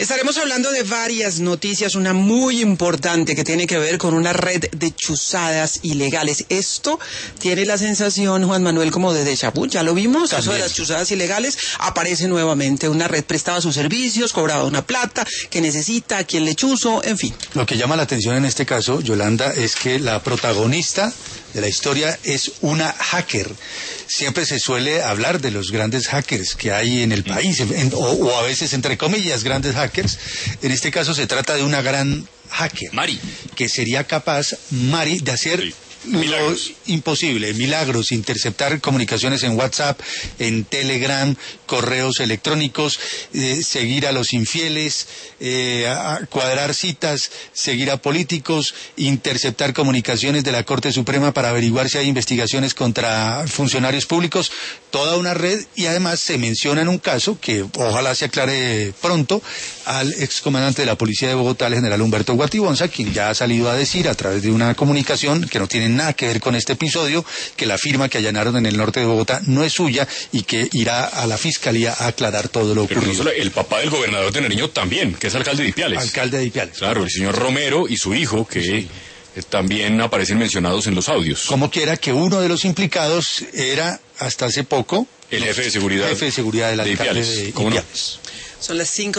Estaremos hablando de varias noticias, una muy importante que tiene que ver con una red de chuzadas ilegales. Esto tiene la sensación, Juan Manuel, como de déjà vu. Ya lo vimos, también. Eso de las chuzadas ilegales, aparece nuevamente. Una red prestaba sus servicios, cobraba una plata, que necesita, a quien le chuzo, en fin. Lo que llama la atención en este caso, Yolanda, es que la protagonista de la historia es una hacker. Siempre se suele hablar de los grandes hackers que hay en el país, o a veces, entre comillas, grandes hackers. En este caso se trata de una gran hacker. Mari. Que sería capaz, Mari, de hacer... Sí. Lo imposible, milagros, interceptar comunicaciones en WhatsApp, en Telegram, correos electrónicos, seguir a los infieles, cuadrar citas, seguir a políticos, interceptar comunicaciones de la Corte Suprema para averiguar si hay investigaciones contra funcionarios públicos, toda una red, y además se menciona en un caso que ojalá se aclare pronto al excomandante de la Policía de Bogotá, el general Humberto Guatibonza, quien ya ha salido a decir a través de una comunicación que no tiene nada que ver con este episodio, que la firma que allanaron en el norte de Bogotá no es suya y que irá a la fiscalía a aclarar todo lo ocurrido. Pero no solo, el papá del gobernador de Nariño también, que es alcalde de Ipiales. Alcalde de Ipiales. Claro, el señor Romero y su hijo, que también aparecen mencionados en los audios. Como quiera que uno de los implicados era, hasta hace poco, el jefe de seguridad del alcalde de Ipiales. Son las 5.